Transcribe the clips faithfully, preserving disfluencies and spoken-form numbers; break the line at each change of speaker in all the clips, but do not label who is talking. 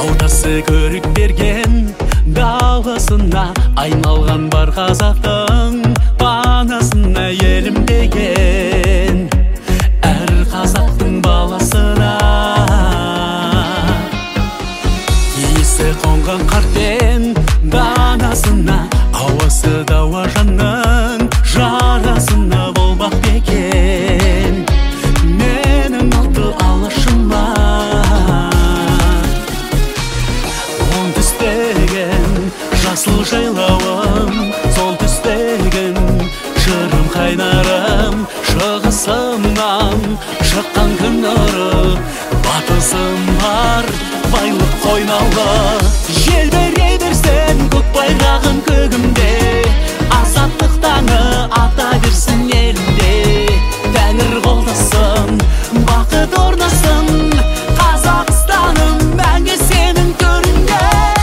Таутасы көрік берген даласына айналған бар қазақтың панасына елім деген әр қазақтың баласына иісі қонған қартен данасына ауасы дауа жанның жарасына болмақ бекен менің алты алашыма оң түстеген жасыл жайлауым сол түстеген жырым қайнарым шығысымнан шыққан күн нұры батысым бар байлық қойнаулы желбірей берсін көк байрағым көгімде азаттық таңы ата берсін елімде тәңір қолдасын бақыт орнасын Қазақстаным мәңгі сенің төрінде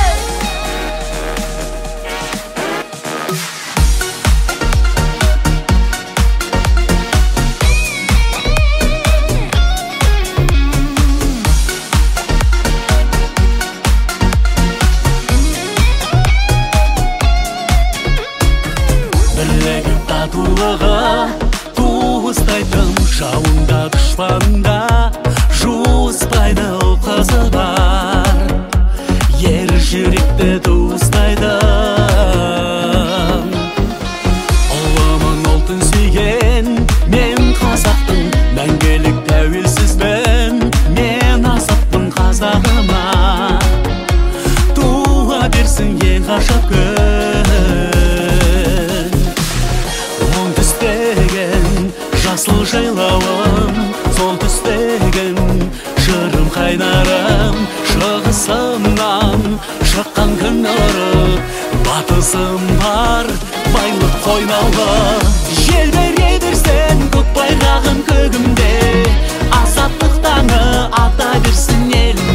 бірлігі татулығы туыстайтын жауында дұшпанда жуыспайды қызы бар ер жүректі туыстайтын ұлымын ұлтын сүйген мен қазақтың мәңгілік тәуелсізбін мен азатпын қазағыма туа берсін ең ғажап күн оң түстеген жасыл жайлауым сол түстеген жырым қайнарым шығысымнан шыққан күн нұры батысым бар байлық қойнаулы желбірей берсін көк байрағым көгімде азаттық таңы ата берсін ел